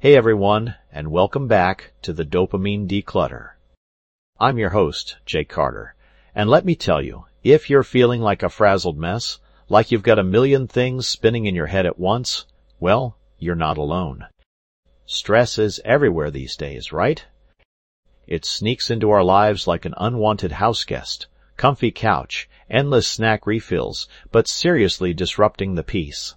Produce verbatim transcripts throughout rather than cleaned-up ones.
Hey everyone, and welcome back to the Dopamine Declutter. I'm your host, Jake Carter, and let me tell you, if you're feeling like a frazzled mess, like you've got a million things spinning in your head at once, well, you're not alone. Stress is everywhere these days, right? It sneaks into our lives like an unwanted house guest, comfy couch, endless snack refills, but seriously disrupting the peace.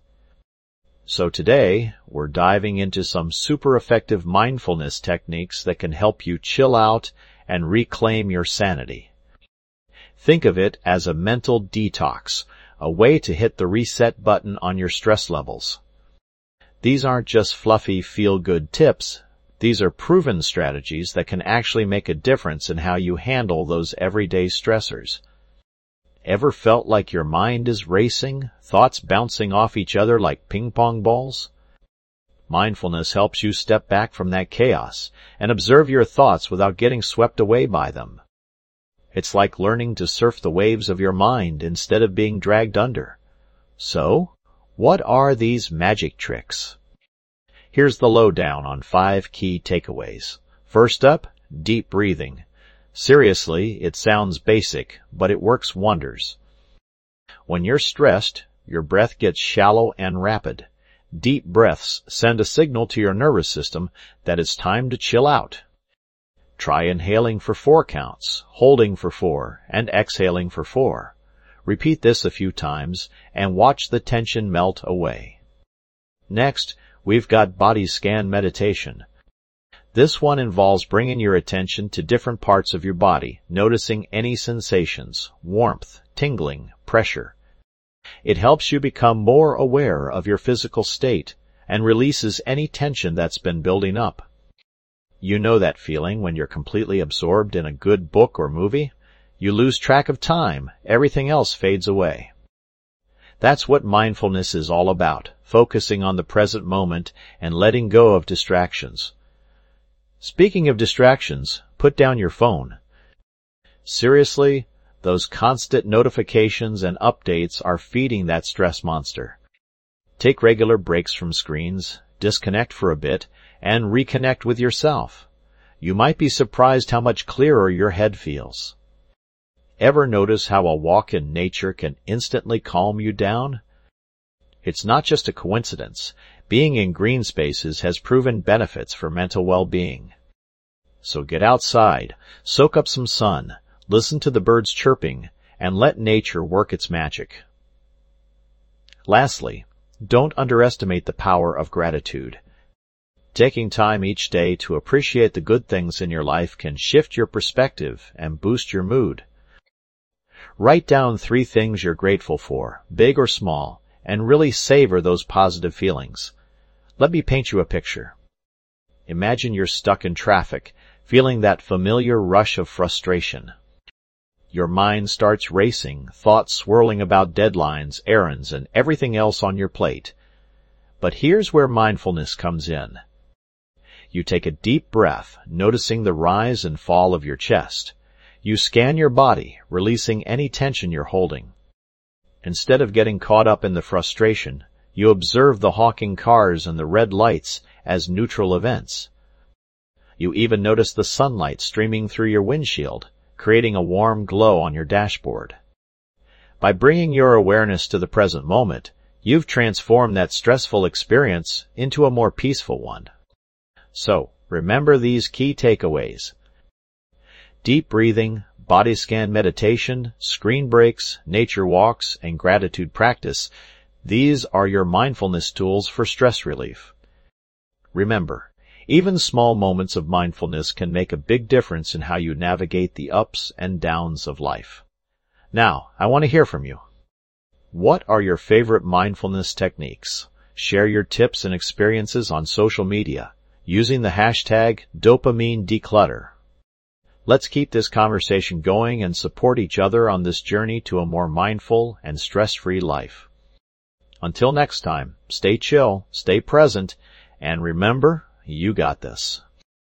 So today, we're diving into some super effective mindfulness techniques that can help you chill out and reclaim your sanity. Think of it as a mental detox, a way to hit the reset button on your stress levels. These aren't just fluffy feel-good tips. These are proven strategies that can actually make a difference in how you handle those everyday stressors. Ever felt like your mind is racing, thoughts bouncing off each other like ping-pong balls? Mindfulness helps you step back from that chaos and observe your thoughts without getting swept away by them. It's like learning to surf the waves of your mind instead of being dragged under. So, what are these magic tricks? Here's the lowdown on five key takeaways. First up, deep breathing. Seriously, it sounds basic, but it works wonders. When you're stressed, your breath gets shallow and rapid. Deep breaths send a signal to your nervous system that it's time to chill out. Try inhaling for four counts, holding for four, and exhaling for four. Repeat this a few times and watch the tension melt away. Next, we've got body scan meditation. This one involves bringing your attention to different parts of your body, noticing any sensations, warmth, tingling, pressure. It helps you become more aware of your physical state and releases any tension that's been building up. You know that feeling when you're completely absorbed in a good book or movie? You lose track of time, everything else fades away. That's what mindfulness is all about, focusing on the present moment and letting go of distractions. Speaking of distractions, put down your phone. Seriously, those constant notifications and updates are feeding that stress monster. Take regular breaks from screens, disconnect for a bit, and reconnect with yourself. You might be surprised how much clearer your head feels. Ever notice how a walk in nature can instantly calm you down? It's not just a coincidence. Being in green spaces has proven benefits for mental well-being. So get outside, soak up some sun, listen to the birds chirping, and let nature work its magic. Lastly, don't underestimate the power of gratitude. Taking time each day to appreciate the good things in your life can shift your perspective and boost your mood. Write down three things you're grateful for, big or small, and really savor those positive feelings. Let me paint you a picture. Imagine you're stuck in traffic, feeling that familiar rush of frustration. Your mind starts racing, thoughts swirling about deadlines, errands, and everything else on your plate. But here's where mindfulness comes in. You take a deep breath, noticing the rise and fall of your chest. You scan your body, releasing any tension you're holding. Instead of getting caught up in the frustration, you observe the honking cars and the red lights as neutral events. You even notice the sunlight streaming through your windshield, creating a warm glow on your dashboard. By bringing your awareness to the present moment, you've transformed that stressful experience into a more peaceful one. So, remember these key takeaways. Deep breathing, body scan meditation, screen breaks, nature walks, and gratitude practice. These are your mindfulness tools for stress relief. Remember, even small moments of mindfulness can make a big difference in how you navigate the ups and downs of life. Now, I want to hear from you. What are your favorite mindfulness techniques? Share your tips and experiences on social media using the hashtag Dopamine Declutter. Let's keep this conversation going and support each other on this journey to a more mindful and stress-free life. Until next time, stay chill, stay present, and remember, you got this.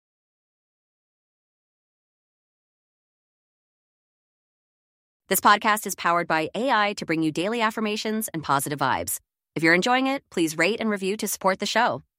This podcast is powered by A I to bring you daily affirmations and positive vibes. If you're enjoying it, please rate and review to support the show.